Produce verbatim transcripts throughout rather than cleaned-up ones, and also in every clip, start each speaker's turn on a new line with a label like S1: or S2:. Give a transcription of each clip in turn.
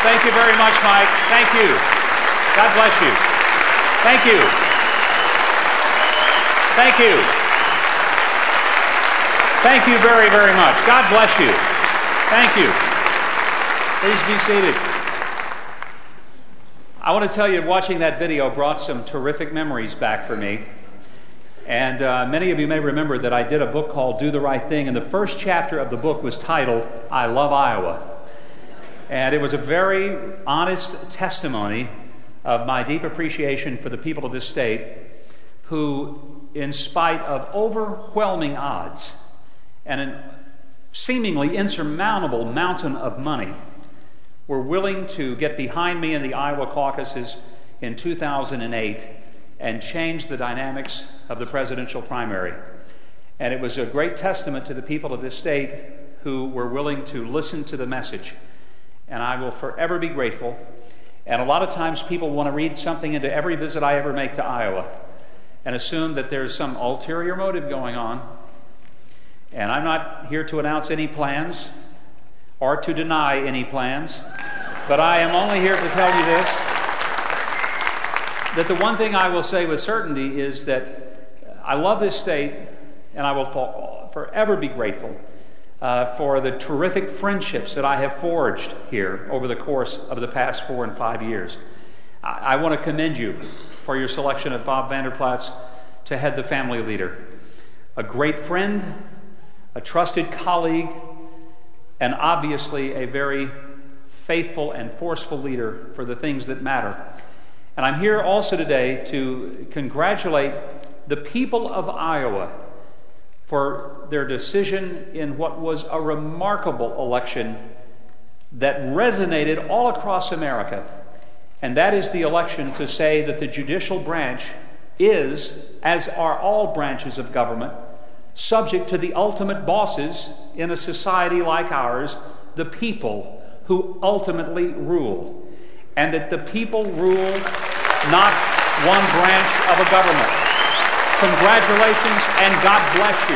S1: Thank you very much, Mike. Thank you. God bless you. Thank you. Thank you. Thank you very, very much. God bless you. Thank you. Please be seated. I want to tell you, watching that video brought some terrific memories back for me. And uh, many of you may remember that I did a book called Do the Right Thing, and the first chapter of the book was titled, I Love Iowa. And it was a very honest testimony of my deep appreciation for the people of this state who, in spite of overwhelming odds and a seemingly insurmountable mountain of money, were willing to get behind me in the Iowa caucuses in two thousand eight and change the dynamics of the presidential primary. And it was a great testament to the people of this state who were willing to listen to the message. And I will forever be grateful. And a lot of times people want to read something into every visit I ever make to Iowa and assume that there's some ulterior motive going on. And I'm not here to announce any plans or to deny any plans, but I am only here to tell you this, that the one thing I will say with certainty is that I love this state, and I will forever be grateful uh, for the terrific friendships that I have forged here over the course of the past four and five years. I, I want to commend you for your selection of Bob Vander Plaats to head the family leader. A great friend, a trusted colleague, and obviously a very faithful and forceful leader for the things that matter. And I'm here also today to congratulate the people of Iowa for their decision in what was a remarkable election that resonated all across America. And that is the election to say that the judicial branch is, as are all branches of government, subject to the ultimate bosses in a society like ours, the people who ultimately rule. And that the people rule, not one branch of a government. Congratulations, and God bless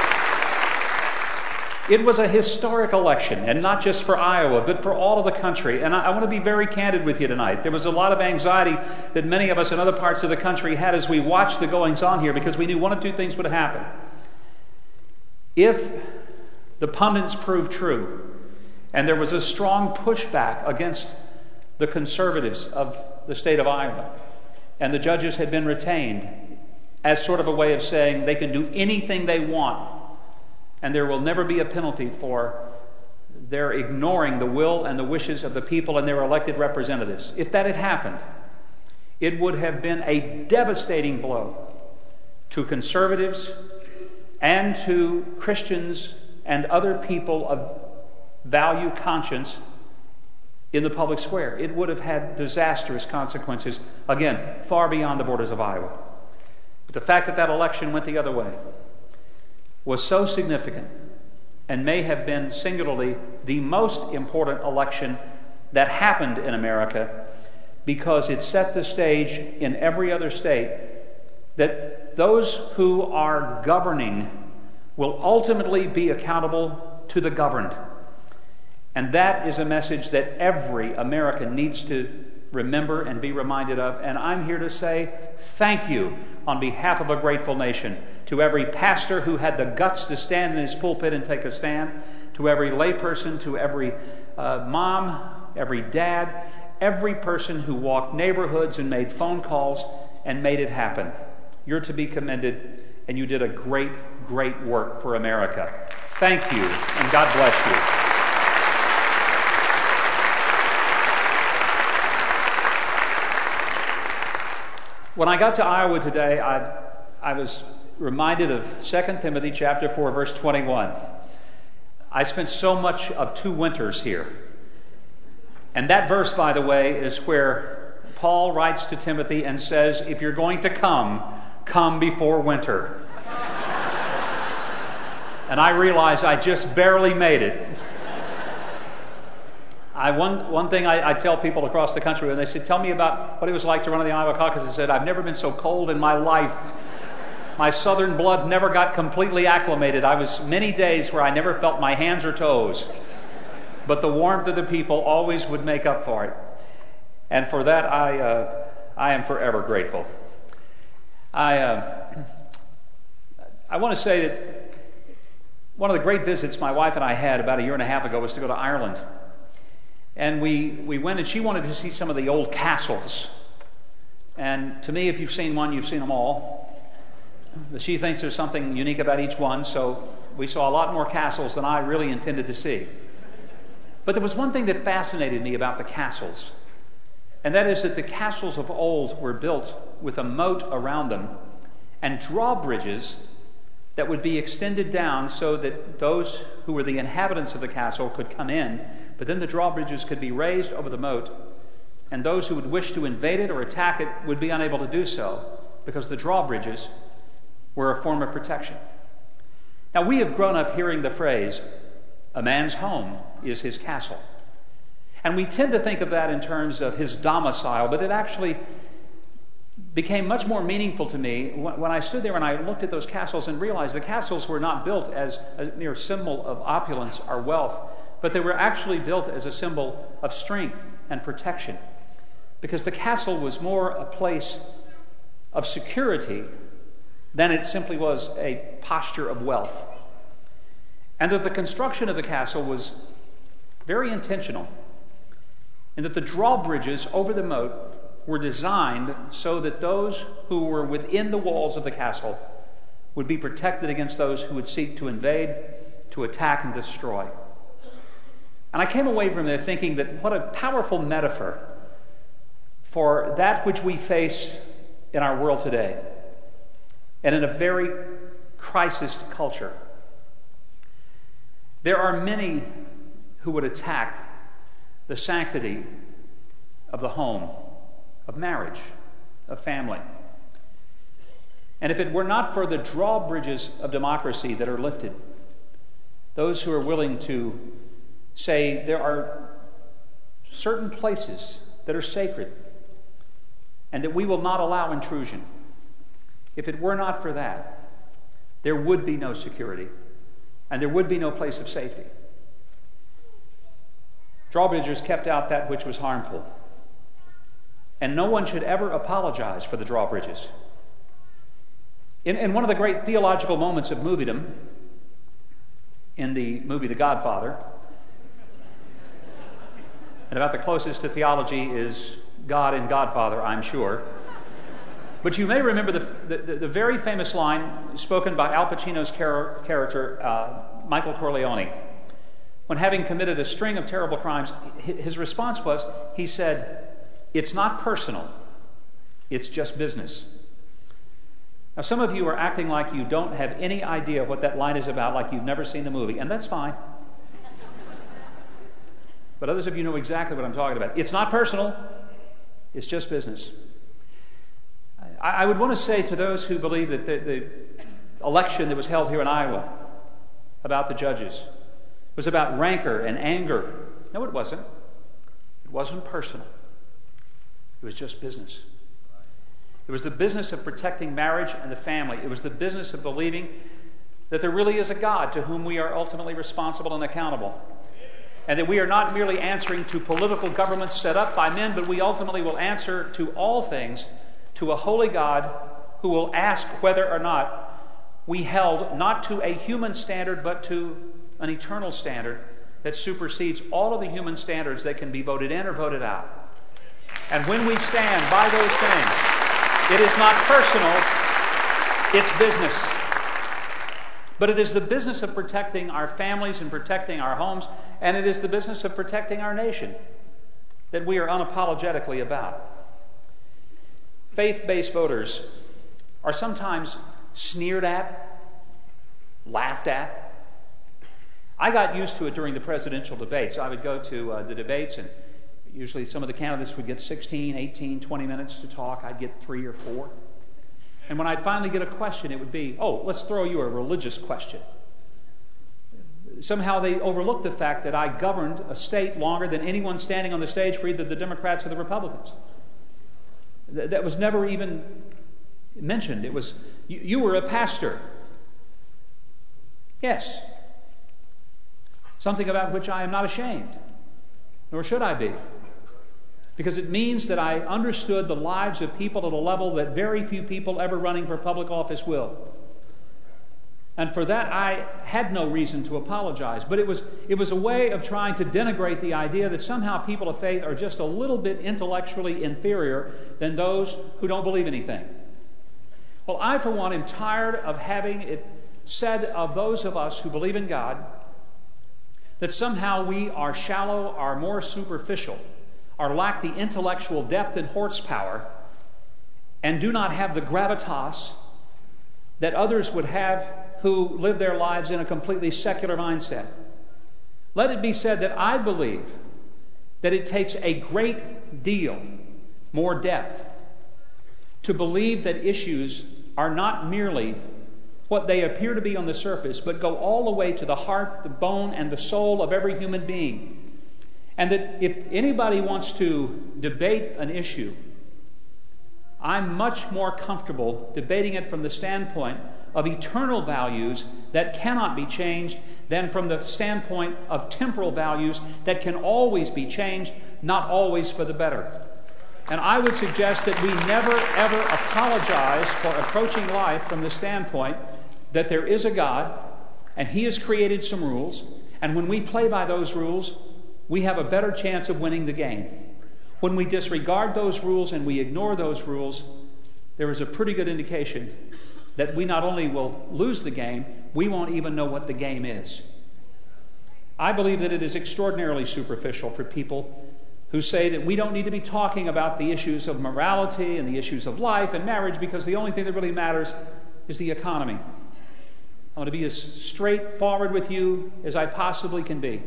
S1: you. It was a historic election, and not just for Iowa, but for all of the country. And I, I want to be very candid with you tonight. There was a lot of anxiety that many of us in other parts of the country had as we watched the goings-on here, because we knew one of two things would happen. If the pundits proved true, and there was a strong pushback against the conservatives of the state of Iowa, and the judges had been retained as sort of a way of saying they can do anything they want, and there will never be a penalty for their ignoring the will and the wishes of the people and their elected representatives. If that had happened, it would have been a devastating blow to conservatives and to Christians and other people of value conscience in the public square. It would have had disastrous consequences, again, far beyond the borders of Iowa. But the fact that that election went the other way was so significant and may have been singularly the most important election that happened in America, because it set the stage in every other state that those who are governing will ultimately be accountable to the governed. And that is a message that every American needs to remember and be reminded of. And I'm here to say thank you on behalf of a grateful nation to every pastor who had the guts to stand in his pulpit and take a stand, to every layperson, to every uh, mom, every dad, every person who walked neighborhoods and made phone calls and made it happen. You're to be commended, and you did a great, great work for America. Thank you, and God bless you. When I got to Iowa today, I, I was reminded of Second Timothy chapter four, verse twenty-one. I spent so much of two winters here. And that verse, by the way, is where Paul writes to Timothy and says, if you're going to come, come before winter. And I realized I just barely made it. I, one, one thing I, I tell people across the country when they say, tell me about what it was like to run in the Iowa caucus, I said, I've never been so cold in my life. My southern blood never got completely acclimated. I was many days where I never felt my hands or toes. but the warmth of the people always would make up for it. And for that, I, uh, I am forever grateful. I, uh, I want to say that one of the great visits my wife and I had about a year and a half ago was to go to Ireland. And we, we went, and she wanted to see some of the old castles. And to me, if you've seen one, you've seen them all. She thinks there's something unique about each one, so we saw a lot more castles than I really intended to see. But there was one thing that fascinated me about the castles, and that is that the castles of old were built with a moat around them and drawbridges that would be extended down so that those who were the inhabitants of the castle could come in, but then the drawbridges could be raised over the moat, and those who would wish to invade it or attack it would be unable to do so because the drawbridges were a form of protection. Now, we have grown up hearing the phrase, a man's home is his castle. And we tend to think of that in terms of his domicile, but it actually became much more meaningful to me when I stood there and I looked at those castles and realized the castles were not built as a mere symbol of opulence or wealth, but they were actually built as a symbol of strength and protection, because the castle was more a place of security than it simply was a posture of wealth. And that the construction of the castle was very intentional, and that the drawbridges over the moat were designed so that those who were within the walls of the castle would be protected against those who would seek to invade, to attack, and destroy. And I came away from there thinking that what a powerful metaphor for that which we face in our world today, and in a very crisis culture. There are many who would attack the sanctity of the home, of marriage, of family. And if it were not for the drawbridges of democracy that are lifted, those who are willing to say there are certain places that are sacred and that we will not allow intrusion, if it were not for that, there would be no security and there would be no place of safety. Drawbridges kept out that which was harmful. And no one should ever apologize for the drawbridges. In, in one of the great theological moments of moviedom, in the movie The Godfather, and about the closest to theology is God in Godfather, I'm sure. But you may remember the, the, the very famous line spoken by Al Pacino's char- character, uh, Michael Corleone, when having committed a string of terrible crimes, his response was, he said, "It's not personal, it's just business." Now, some of you are acting like you don't have any idea what that line is about, like you've never seen the movie, and that's fine. But others of you know exactly what I'm talking about. It's not personal, it's just business. I, I would want to say to those who believe that the, the election that was held here in Iowa about the judges was about rancor and anger. No, it wasn't. It wasn't personal. It was just business. It was the business of protecting marriage and the family. It was the business of believing that there really is a God to whom we are ultimately responsible and accountable. And that we are not merely answering to political governments set up by men, but we ultimately will answer to all things to a holy God who will ask whether or not we held not to a human standard, but to an eternal standard that supersedes all of the human standards that can be voted in or voted out. And when we stand by those things, it is not personal, it's business. But it is the business of protecting our families and protecting our homes, and it is the business of protecting our nation that we are unapologetically about. Faith-based voters are sometimes sneered at, laughed at. I got used to it during the presidential debates. I would go to uh, the debates, and usually some of the candidates would get sixteen, eighteen, twenty minutes to talk. I'd get three or four. And when I'd finally get a question, it would be, oh, let's throw you a religious question. Somehow they overlooked the fact that I governed a state longer than anyone standing on the stage for either the Democrats or the Republicans. Th- that was never even mentioned. It was, you, you were a pastor. Yes. Something about which I am not ashamed. nor should I be. Because it means that I understood the lives of people at a level that very few people ever running for public office will. And for that, I had no reason to apologize. But it was, it was a way of trying to denigrate the idea that somehow people of faith are just a little bit intellectually inferior than those who don't believe anything. Well, I, for one, am tired of having it said of those of us who believe in God that somehow we are shallow, are more superficial, or lack the intellectual depth and horsepower, and do not have the gravitas that others would have who live their lives in a completely secular mindset. Let it be said that I believe that it takes a great deal more depth to believe that issues are not merely what they appear to be on the surface, but go all the way to the heart, the bone, and the soul of every human being. And that if anybody wants to debate an issue, I'm much more comfortable debating it from the standpoint of eternal values that cannot be changed than from the standpoint of temporal values that can always be changed, not always for the better. And I would suggest that we never, ever apologize for approaching life from the standpoint that there is a God, and He has created some rules, and when we play by those rules, we have a better chance of winning the game. When we disregard those rules and we ignore those rules, there is a pretty good indication that we not only will lose the game, we won't even know what the game is. I believe that it is extraordinarily superficial for people who say that we don't need to be talking about the issues of morality and the issues of life and marriage because the only thing that really matters is the economy. I'm going to be as straightforward with you as I possibly can be.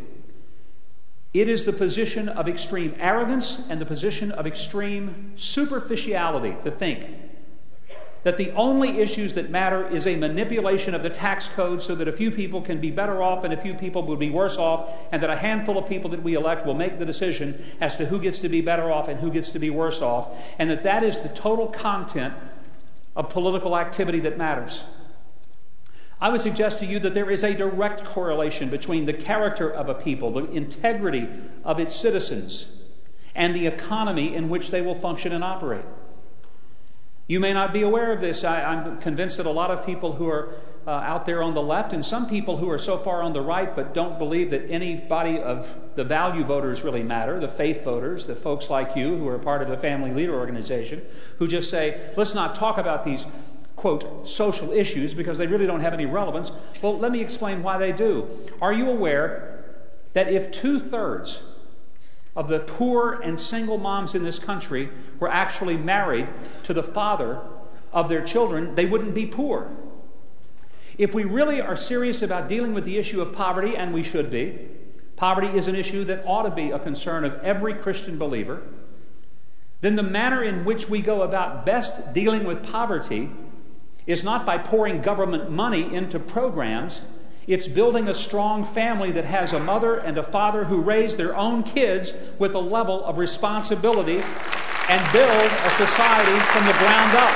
S1: It is the position of extreme arrogance and the position of extreme superficiality to think that the only issues that matter is a manipulation of the tax code so that a few people can be better off and a few people will be worse off, and that a handful of people that we elect will make the decision as to who gets to be better off and who gets to be worse off, and that that is the total content of political activity that matters. I would suggest to you that there is a direct correlation between the character of a people, the integrity of its citizens, and the economy in which they will function and operate. You may not be aware of this. I, I'm convinced that a lot of people who are uh, out there on the left, and some people who are so far on the right but don't believe that anybody of the value voters really matter, the faith voters, the folks like you who are part of the Family Leader organization, who just say, let's not talk about these, quote, social issues because they really don't have any relevance. Well, let me explain why they do. Are you aware that if two-thirds of the poor and single moms in this country were actually married to the father of their children, they wouldn't be poor? If we really are serious about dealing with the issue of poverty, and we should be, poverty is an issue that ought to be a concern of every Christian believer, then the manner in which we go about best dealing with poverty is not by pouring government money into programs. It's building a strong family that has a mother and a father who raise their own kids with a level of responsibility and build a society from the ground up.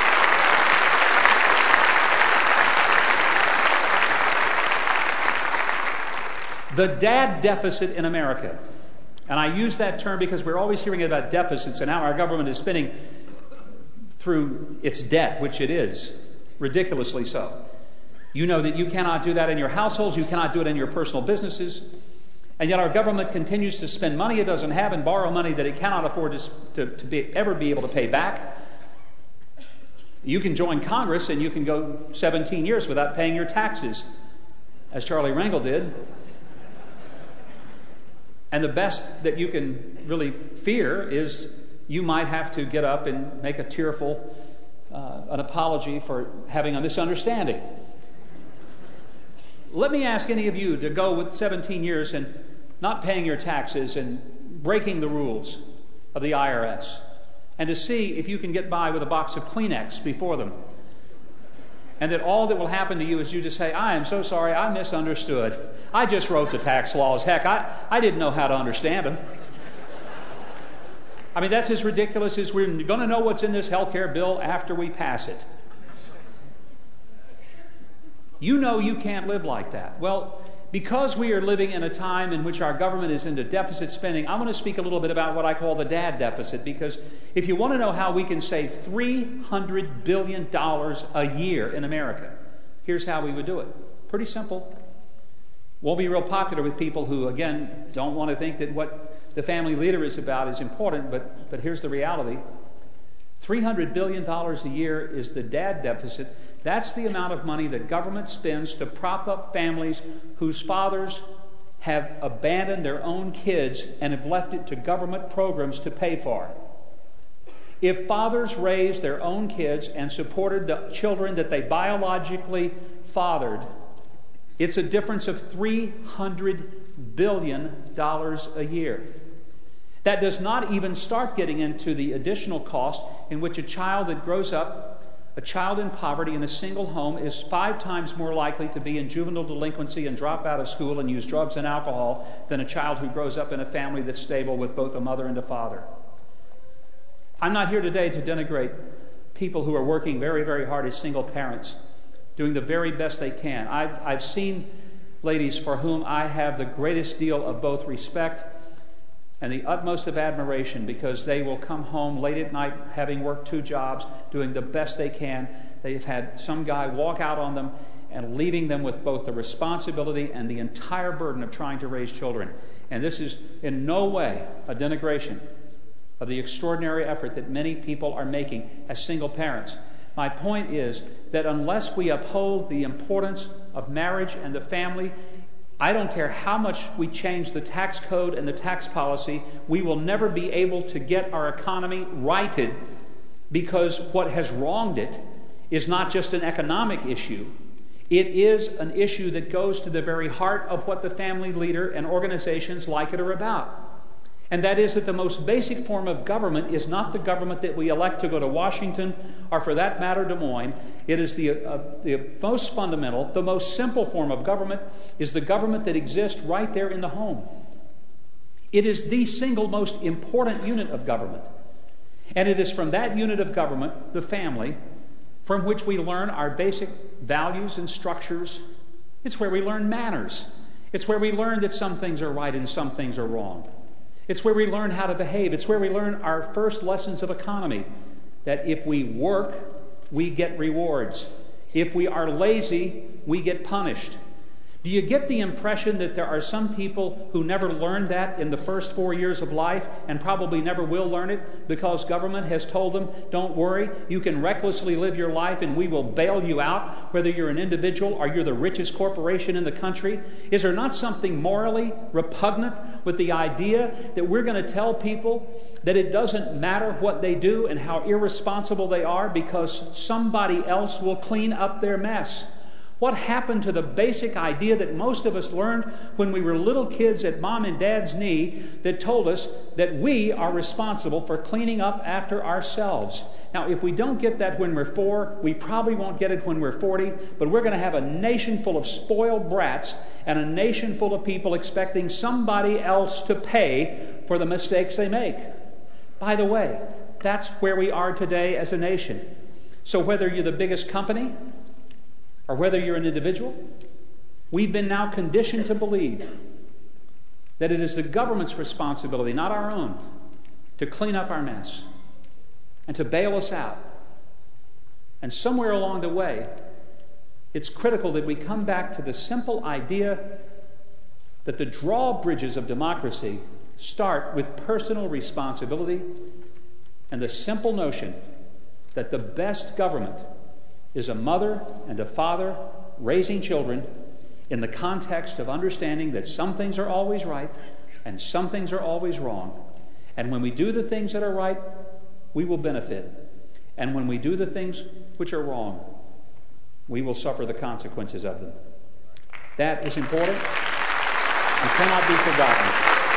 S1: The dad deficit in America, and I use that term because we're always hearing about deficits and how our government is spending through its debt, which it is, ridiculously so. You know that you cannot do that in your households, you cannot do it in your personal businesses, and yet our government continues to spend money it doesn't have and borrow money that it cannot afford to, to, to be, ever be able to pay back. You can join Congress and you can go seventeen years without paying your taxes, as Charlie Rangel did. And the best that you can really fear is you might have to get up and make a tearful, uh, an apology for having a misunderstanding. Let me ask any of you to go with seventeen years and not paying your taxes and breaking the rules of the I R S, and to see if you can get by with a box of Kleenex before them. And that all that will happen to you is you just say, I am so sorry, I misunderstood. I just wrote the tax laws. Heck, I, I didn't know how to understand them. I mean, that's as ridiculous as we're going to know what's in this health care bill after we pass it. You know you can't live like that. Well, because we are living in a time in which our government is into deficit spending, I want to speak a little bit about what I call the dad deficit, because if you want to know how we can save three hundred billion dollars a year in America, here's how we would do it. Pretty simple. Won't be real popular with people who, again, don't want to think that what the family leader is about is important, but, but here's the reality. three hundred billion dollars a year is the dad deficit. That's the amount of money that government spends to prop up families whose fathers have abandoned their own kids and have left it to government programs to pay for. If fathers raised their own kids and supported the children that they biologically fathered, it's a difference of three hundred billion dollars a year. That does not even start getting into the additional cost in which a child that grows up, a child in poverty in a single home, is five times more likely to be in juvenile delinquency and drop out of school and use drugs and alcohol than a child who grows up in a family that's stable with both a mother and a father. I'm not here today to denigrate people who are working very, very hard as single parents, doing the very best they can. I've, I've seen ladies for whom I have the greatest deal of both respect and the utmost of admiration, because they will come home late at night having worked two jobs, doing the best they can. They've had some guy walk out on them and leaving them with both the responsibility and the entire burden of trying to raise children. And this is in no way a denigration of the extraordinary effort that many people are making as single parents. My point is that unless we uphold the importance of marriage and the family, I don't care how much we change the tax code and the tax policy, we will never be able to get our economy righted, because what has wronged it is not just an economic issue. It is an issue that goes to the very heart of what the family leader and organizations like it are about. And that is that the most basic form of government is not the government that we elect to go to Washington or, for that matter, Des Moines. It is the, uh, the most fundamental, the most simple form of government is the government that exists right there in the home. It is the single most important unit of government. And it is from that unit of government, the family, from which we learn our basic values and structures. It's where we learn manners. It's where we learn that some things are right and some things are wrong. It's where we learn how to behave. It's where we learn our first lessons of economy, that if we work, we get rewards. If we are lazy, we get punished. Do you get the impression that there are some people who never learned that in the first four years of life and probably never will learn it because government has told them, don't worry, you can recklessly live your life and we will bail you out, whether you're an individual or you're the richest corporation in the country? Is there not something morally repugnant with the idea that we're going to tell people that it doesn't matter what they do and how irresponsible they are because somebody else will clean up their mess? What happened to the basic idea that most of us learned when we were little kids at mom and dad's knee that told us that we are responsible for cleaning up after ourselves? Now, if we don't get that when we're four, we probably won't get it when we're forty, but we're going to have a nation full of spoiled brats and a nation full of people expecting somebody else to pay for the mistakes they make. By the way, that's where we are today as a nation. So whether you're the biggest company or whether you're an individual, we've been now conditioned to believe that it is the government's responsibility, not our own, to clean up our mess and to bail us out. And somewhere along the way, it's critical that we come back to the simple idea that the drawbridges of democracy start with personal responsibility and the simple notion that the best government is a mother and a father raising children in the context of understanding that some things are always right and some things are always wrong. And when we do the things that are right, we will benefit. And when we do the things which are wrong, we will suffer the consequences of them. That is important and cannot be forgotten.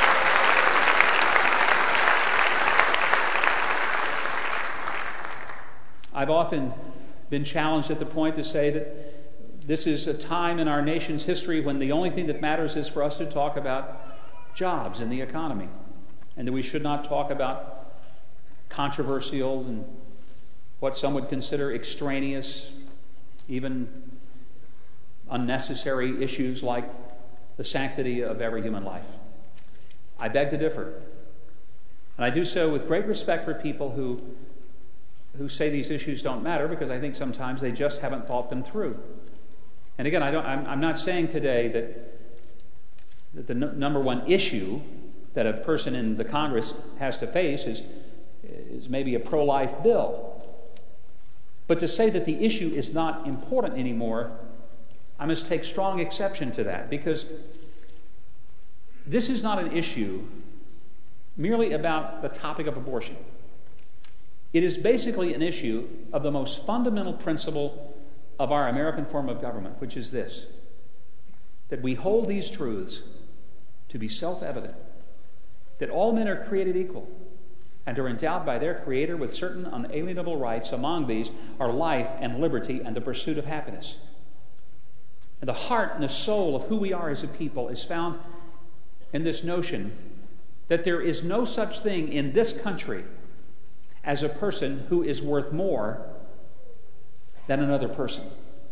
S1: I've often been challenged at the point to say that this is a time in our nation's history when the only thing that matters is for us to talk about jobs and the economy, and that we should not talk about controversial and what some would consider extraneous, even unnecessary issues like the sanctity of every human life. I beg to differ. And I do so with great respect for people who, who say these issues don't matter, because I think sometimes they just haven't thought them through. And again, I don't, I'm, I'm not saying today that, that the n- number one issue that a person in the Congress has to face is, is maybe a pro-life bill. But to say that the issue is not important anymore, I must take strong exception to that, because this is not an issue merely about the topic of abortion. It is basically an issue of the most fundamental principle of our American form of government, which is this: that we hold these truths to be self-evident, that all men are created equal and are endowed by their Creator with certain unalienable rights. Among these are life and liberty and the pursuit of happiness. And the heart and the soul of who we are as a people is found in this notion that there is no such thing in this country as a person who is worth more than another person.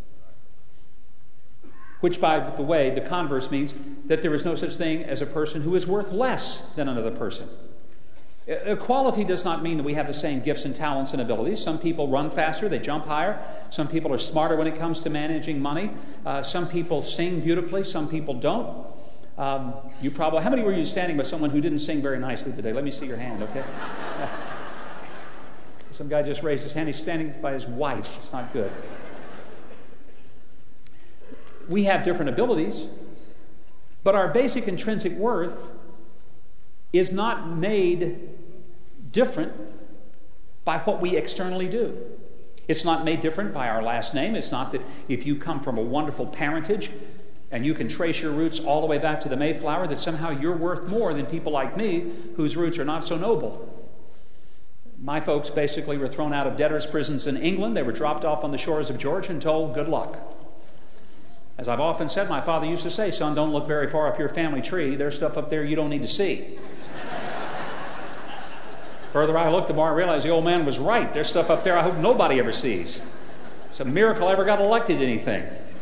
S1: Which, by the way, the converse means that there is no such thing as a person who is worth less than another person. Equality does not mean that we have the same gifts and talents and abilities. Some people run faster, they jump higher. Some people are smarter when it comes to managing money. Uh, some people sing beautifully, some people don't. Um, you probably, how many were you standing by someone who didn't sing very nicely today? Let me see your hand, okay? Some guy just raised his hand. He's standing by his wife. It's not good. We have different abilities, but our basic intrinsic worth is not made different by what we externally do. It's not made different by our last name. It's not that if you come from a wonderful parentage and you can trace your roots all the way back to the Mayflower, that somehow you're worth more than people like me whose roots are not so noble. My folks basically were thrown out of debtors' prisons in England. They were dropped off on the shores of Georgia and told, good luck. As I've often said, my father used to say, son, don't look very far up your family tree. There's stuff up there you don't need to see. Further I looked, the more I realized the old man was right. There's stuff up there I hope nobody ever sees. It's a miracle I ever got elected to anything.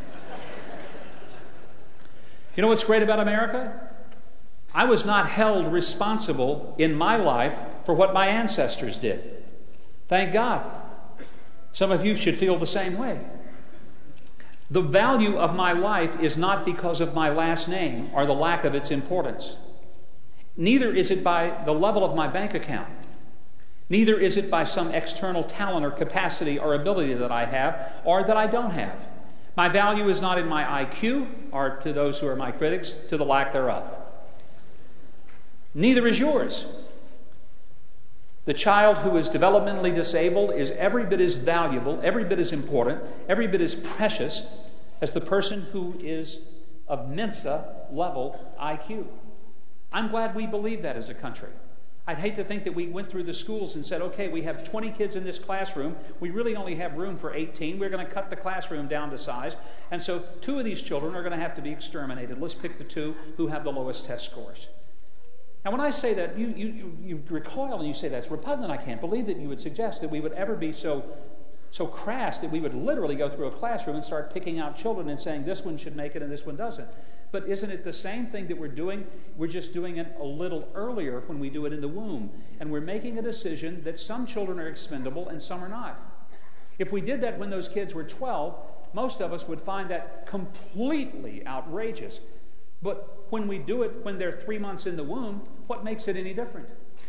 S1: You know what's great about America? I was not held responsible in my life for what my ancestors did. Thank God. Some of you should feel the same way. The value of my life is not because of my last name or the lack of its importance. Neither is it by the level of my bank account. Neither is it by some external talent or capacity or ability that I have or that I don't have. My value is not in my I Q, or to those who are my critics, to the lack thereof. Neither is yours. The child who is developmentally disabled is every bit as valuable, every bit as important, every bit as precious as the person who is of Mensa level I Q. I'm glad we believe that as a country. I'd hate to think that we went through the schools and said, okay, we have twenty kids in this classroom. We really only have room for eighteen. We're going to cut the classroom down to size. And so two of these children are going to have to be exterminated. Let's pick the two who have the lowest test scores. Now, when I say that, you, you, you recoil and you say that's repugnant. I can't believe that you would suggest that we would ever be so, so crass that we would literally go through a classroom and start picking out children and saying this one should make it and this one doesn't. But isn't it the same thing that we're doing? We're just doing it a little earlier when we do it in the womb. And we're making a decision that some children are expendable and some are not. If we did that when those kids were twelve, most of us would find that completely outrageous. But when we do it when they're three months in the womb, what makes it any different?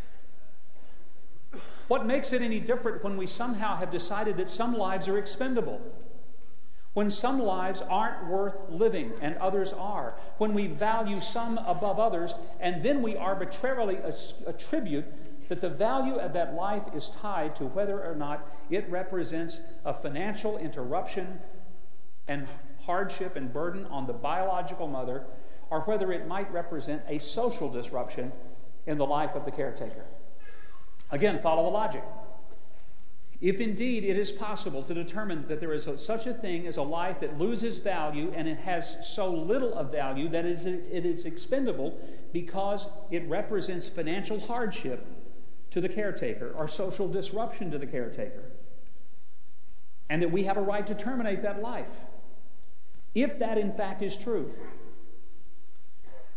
S1: What makes it any different when we somehow have decided that some lives are expendable? When some lives aren't worth living and others are? When we value some above others and then we arbitrarily attribute that the value of that life is tied to whether or not it represents a financial interruption and hardship and burden on the biological mother, or whether it might represent a social disruption in the life of the caretaker. Again, follow the logic. If indeed it is possible to determine that there is a, such a thing as a life that loses value and it has so little of value that it is, it is expendable because it represents financial hardship to the caretaker or social disruption to the caretaker, and that we have a right to terminate that life, if that in fact is true,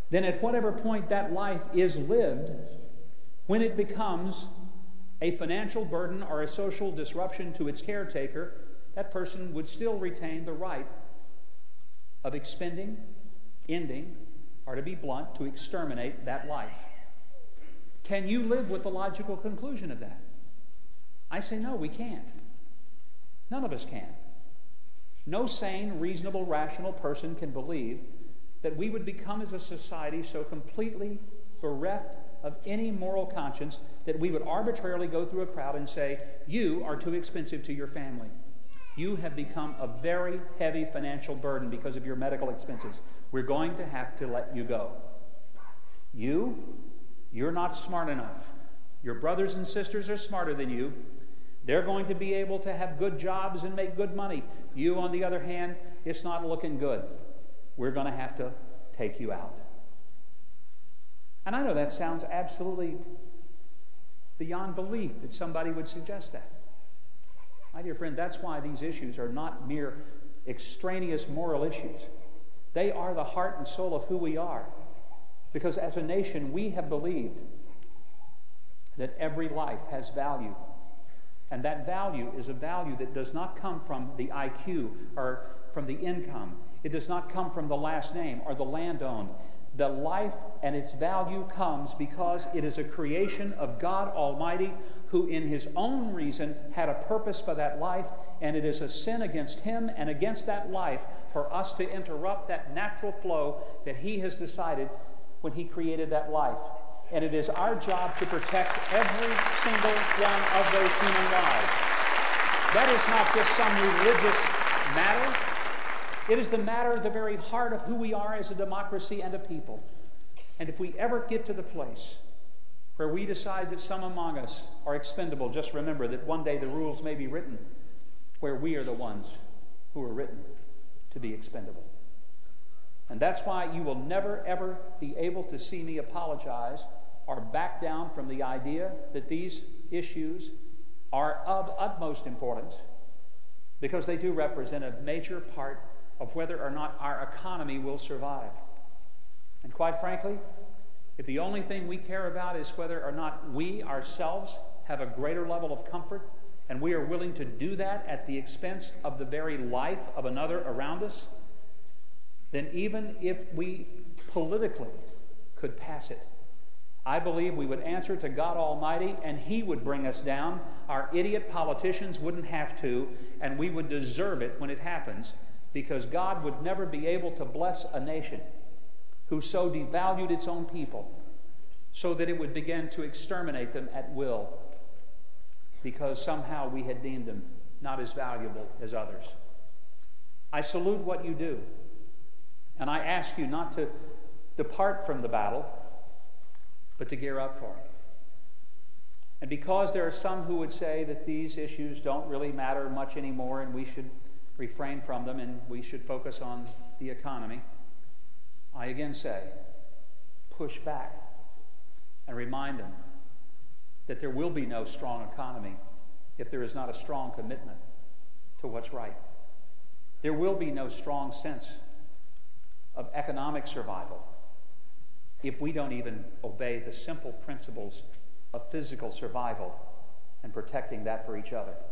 S1: then at whatever point that life is lived, when it becomes a financial burden or a social disruption to its caretaker, that person would still retain the right of expending, ending, or to be blunt, to exterminate that life. Can you live with the logical conclusion of that? I say no, we can't. None of us can. No sane, reasonable, rational person can believe that we would become as a society so completely bereft of any moral conscience that we would arbitrarily go through a crowd and say, you are too expensive to your family. You have become a very heavy financial burden because of your medical expenses. We're going to have to let you go. You, you're not smart enough. Your brothers and sisters are smarter than you. They're going to be able to have good jobs and make good money. You, on the other hand, it's not looking good. We're going to have to take you out. And I know that sounds absolutely beyond belief that somebody would suggest that. My dear friend, that's why these issues are not mere extraneous moral issues. They are the heart and soul of who we are. Because as a nation, we have believed that every life has value. And that value is a value that does not come from the I Q or from the income. It does not come from the last name or the land owned. The life and its value comes because it is a creation of God Almighty, who in His own reason had a purpose for that life, and it is a sin against Him and against that life for us to interrupt that natural flow that He has decided when He created that life. And it is our job to protect every single one of those human lives. That is not just some religious matter. It is the matter, the very heart of who we are as a democracy and a people. And if we ever get to the place where we decide that some among us are expendable, just remember that one day the rules may be written where we are the ones who are written to be expendable. And that's why you will never, ever be able to see me apologize or back down from the idea that these issues are of utmost importance, because they do represent a major part of whether or not our economy will survive. And quite frankly, if the only thing we care about is whether or not we ourselves have a greater level of comfort, and we are willing to do that at the expense of the very life of another around us, then even if we politically could pass it, I believe we would answer to God Almighty, and He would bring us down. Our idiot politicians wouldn't have to, and we would deserve it when it happens, because God would never be able to bless a nation who so devalued its own people so that it would begin to exterminate them at will because somehow we had deemed them not as valuable as others. I salute what you do, and I ask you not to depart from the battle, but to gear up for it. And because there are some who would say that these issues don't really matter much anymore and we should refrain from them and we should focus on the economy, I again say, push back and remind them that there will be no strong economy if there is not a strong commitment to what's right. There will be no strong sense of economic survival if we don't even obey the simple principles of physical survival and protecting that for each other.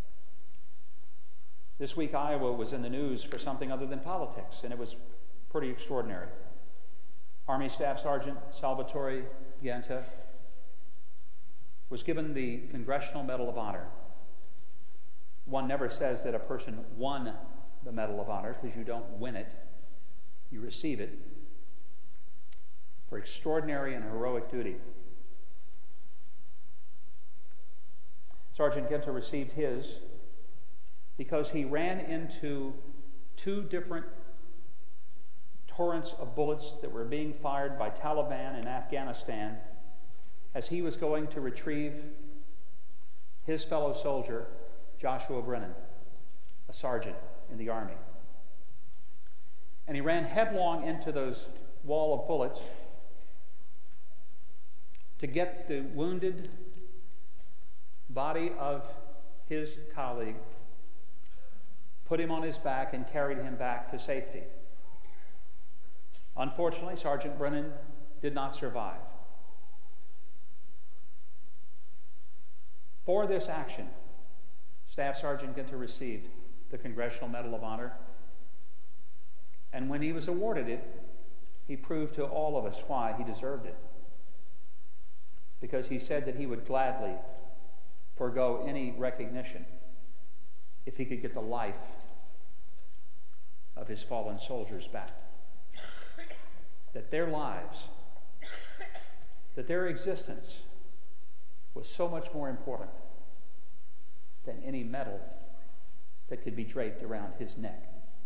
S1: This week, Iowa was in the news for something other than politics, and it was pretty extraordinary. Army Staff Sergeant Salvatore Gianta was given the Congressional Medal of Honor. One never says that a person won the Medal of Honor, because you don't win it. You receive it for extraordinary and heroic duty. Sergeant Gianta received his because he ran into two different torrents of bullets that were being fired by Taliban in Afghanistan as he was going to retrieve his fellow soldier, Joshua Brennan, a sergeant in the Army. And he ran headlong into those wall of bullets to get the wounded body of his colleague, put him on his back, and carried him back to safety. Unfortunately, Sergeant Brennan did not survive. For this action, Staff Sergeant Ginter received the Congressional Medal of Honor. And when he was awarded it, he proved to all of us why he deserved it. Because he said that he would gladly forego any recognition if he could get the life of his fallen soldiers back. That their lives, that their existence was so much more important than any medal that could be draped around his neck.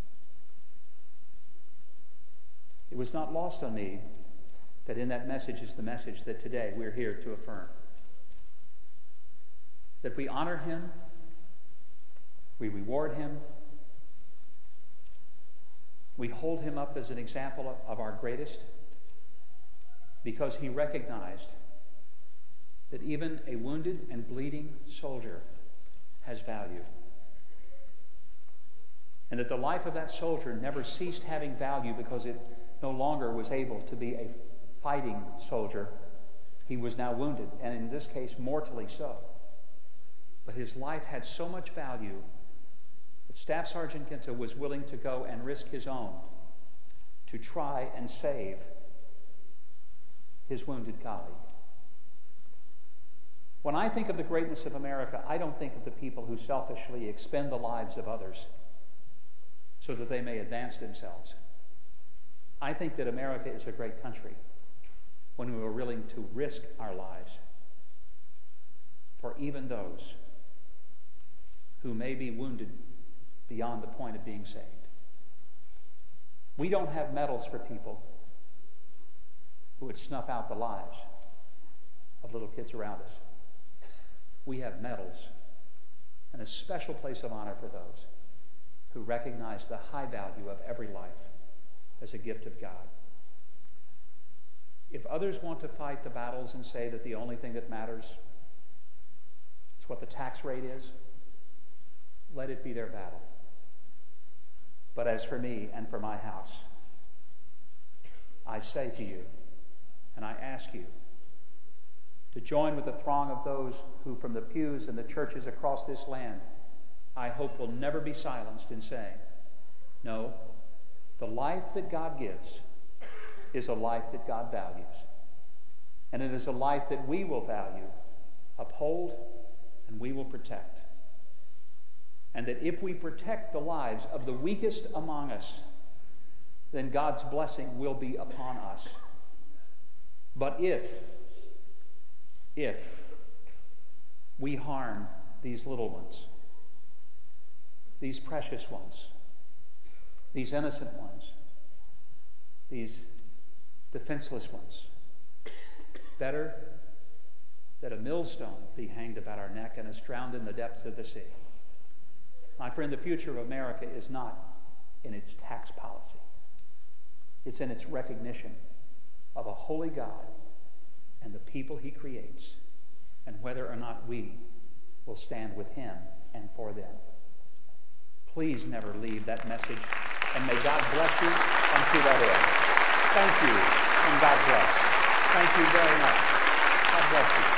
S1: It was not lost on me that in that message is the message that today we're here to affirm. That we honor him, we reward him, we hold him up as an example of, of our greatest, because he recognized that even a wounded and bleeding soldier has value. And that the life of that soldier never ceased having value because it no longer was able to be a fighting soldier. He was now wounded, and in this case, mortally so. But his life had so much value that Staff Sergeant Ginter was willing to go and risk his own to try and save his wounded colleague. When I think of the greatness of America, I don't think of the people who selfishly expend the lives of others so that they may advance themselves. I think that America is a great country when we are willing to risk our lives for even those who may be wounded beyond the point of being saved. We don't have medals for people who would snuff out the lives of little kids around us. We have medals and a special place of honor for those who recognize the high value of every life as a gift of God. If others want to fight the battles and say that the only thing that matters is what the tax rate is, let it be their battle. But as for me and for my house, I say to you, and I ask you, to join with the throng of those who from the pews and the churches across this land, I hope will never be silenced in saying, no, the life that God gives is a life that God values. And it is a life that we will value, uphold, and we will protect. And that if we protect the lives of the weakest among us, then God's blessing will be upon us. But if, if we harm these little ones, these precious ones, these innocent ones, these defenseless ones, better that a millstone be hanged about our neck and us drowned in the depths of the sea. My friend, the future of America is not in its tax policy. It's in its recognition of a holy God and the people he creates, and whether or not we will stand with him and for them. Please never leave that message, and may God bless you unto that end. Thank you, and God bless. Thank you very much. God bless you.